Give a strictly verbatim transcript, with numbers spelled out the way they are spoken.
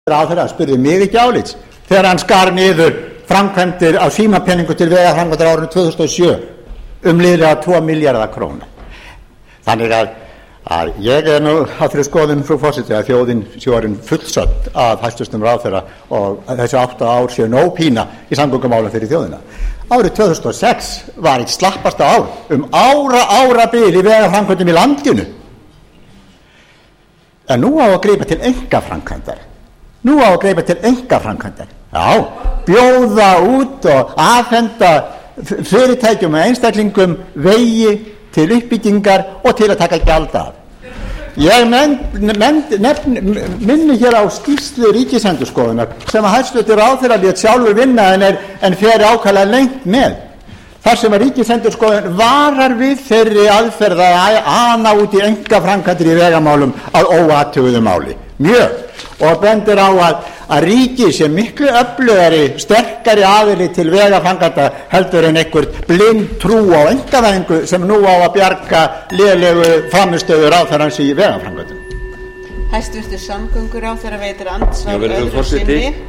ráðherra spurði mig ekki álits þegar hann skar niður framkvæmdir á símapenningu til vegaframkvæmda á árinu tvö þúsund og sjö um liðlega tvo milljarða króna. Þannig að, að ég er nú á þeirri skoðun, frú forseti, að þjóðin sé orðin fullsödd af hæstvirtum ráðherra og þessi átta ár séu nóg pína í samgöngumálum fyrir þjóðina. Árið tvö þúsund og sex var eitt slappasta ár um ára árabil í vegaframkvæmdum í landinu. En nú á að grípa til einkaframkvæmdar. Nú á að greipa til einkaframkvæmdar. Já, bjóða út og afhenda fyrirtækjum og einstaklingum vegi til uppbyggingar og til að taka gjald af. Ég menn, menn, nefn, minni hér á skýrslu Ríkisendurskoðunar sem að hæstvirtur ráðherra lét sjálfur vinna en, er, en fer ákaflega lengt með. Þar sem að Ríkisendurskoðun varar við þeirri aðferð að ana út í einkaframkvæmdir í vegamálum að óathuguðu máli. Mjög. Og bendir á að, að ríki sé miklu öflugari, sterkari aðili til vegaframkvæmda heldur en einhvert blind trú á einkavæðingu sem nú á að bjarga lélegu frammistöðu ráðherrans í vegaframkvæmdum. Hæstvirtur samgönguráðherra veitir andsvar öðru sinni.